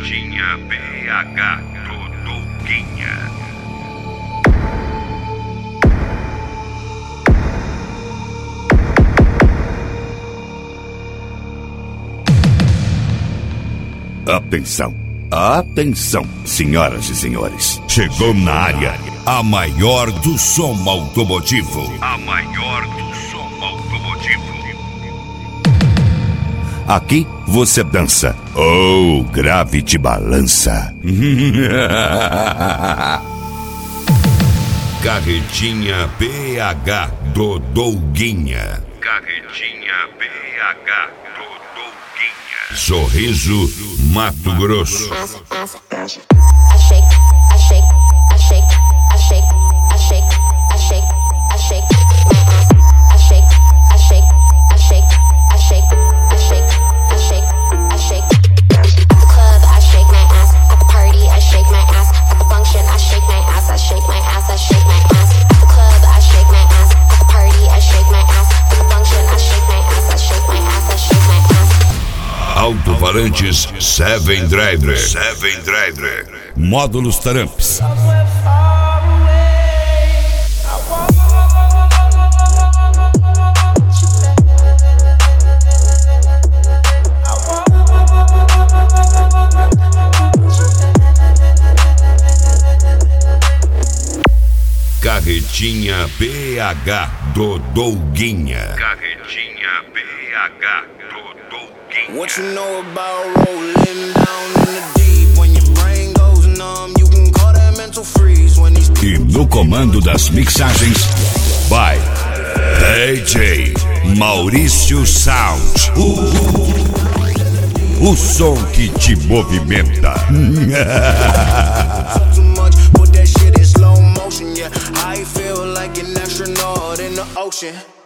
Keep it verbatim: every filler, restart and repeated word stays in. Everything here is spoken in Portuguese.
Carretinha B H do Douguinha. Atenção, atenção, senhoras e senhores. Chegou na área a maior do som automotivo. A maior do som automotivo. Aqui você dança ou oh, grave te balança. Carretinha B H do Douguinha. Carretinha B H do Douguinha. Sorriso, Mato Grosso. Alto-falantes Seven Driver. Seven Driver. Módulos Taramps. Carretinha B H do Douguinha. Carretinha B H do Douguinha. What you know about rolling down in the deep? When your brain goes numb, you can call that mental freeze. When these E no comando das mixagens, by D J Maurício Sound. O, o som que te movimenta. too much, put that shit in slow motion, yeah. I feel like an astronaut in the ocean.